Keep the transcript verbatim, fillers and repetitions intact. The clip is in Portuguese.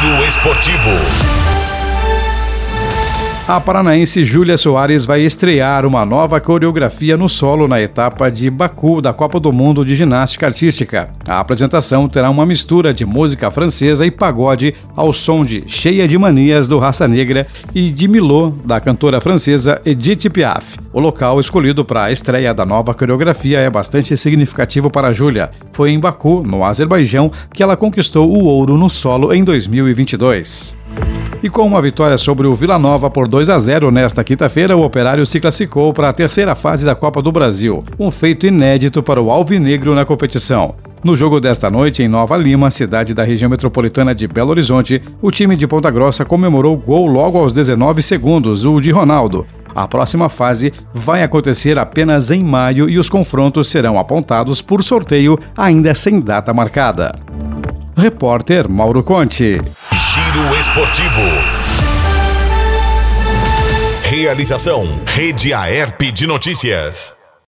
Giro Esportivo. A paranaense Júlia Soares vai estrear uma nova coreografia no solo na etapa de Baku da Copa do Mundo de Ginástica Artística. A apresentação terá uma mistura de música francesa e pagode ao som de Cheia de Manias, do Raça Negra, e de Milô, da cantora francesa Edith Piaf. O local escolhido para a estreia da nova coreografia é bastante significativo para a Júlia. Foi em Baku, no Azerbaijão, que ela conquistou o ouro no solo em dois mil e vinte e dois. E com uma vitória sobre o Vila Nova por dois a zero nesta quinta-feira, o Operário se classificou para a terceira fase da Copa do Brasil, um feito inédito para o alvinegro na competição. No jogo desta noite, em Nova Lima, cidade da região metropolitana de Belo Horizonte, o time de Ponta Grossa comemorou o gol logo aos dezenove segundos, o de Ronaldo. A próxima fase vai acontecer apenas em maio e os confrontos serão apontados por sorteio, ainda sem data marcada. Repórter Mauro Conte. Giro Esportivo. Realização: Rede Aerp de Notícias.